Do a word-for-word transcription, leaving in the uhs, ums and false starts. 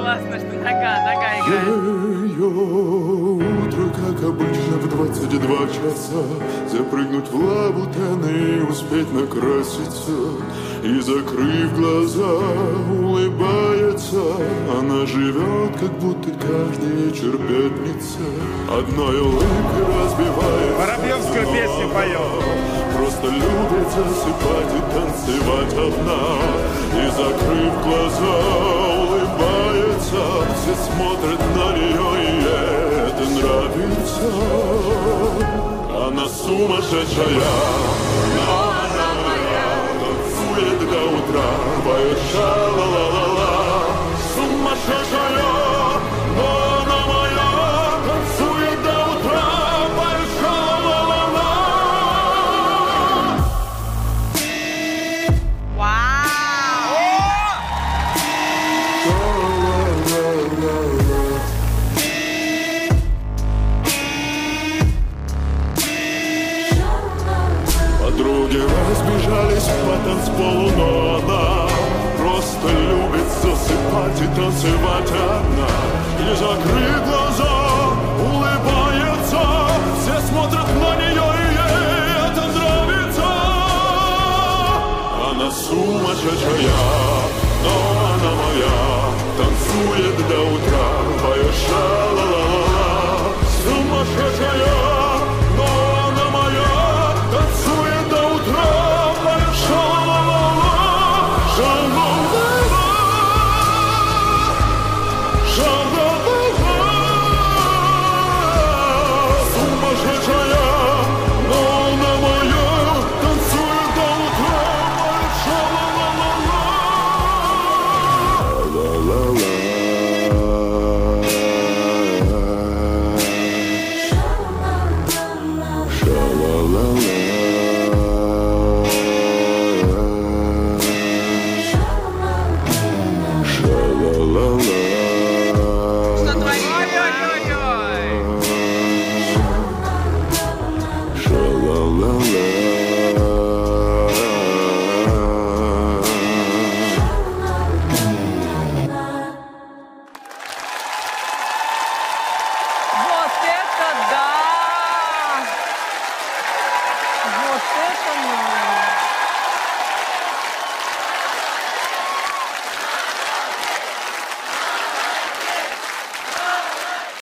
классно, что нога, нога играет. Ее утро, как обычно, в двадцать два часа. Запрыгнуть в лабутены и успеть накраситься. И, закрыв глаза, улыбается. Она живет, как будто каждый вечер пятница. Одной улыбкой разбивает. Воробьевскую песню поет. Просто любит засыпать и танцевать одна. И, закрыв глаза, улыбается. Все смотрят на нее, и ей это нравится. Она сумасшедшая, но она моя. Танцует до утра, поет ша-ла-ла-ла-ла. Сумасшедшая, но она моя. Танцует до утра, поет ша-ла-ла-ла-ла. Подруги разбежались по танцполу, но она просто любит засыпать и танцевать одна. И, закрыв глаза, улыбается. Все смотрят на нее, и ей это нравится. Она сумасшедшая.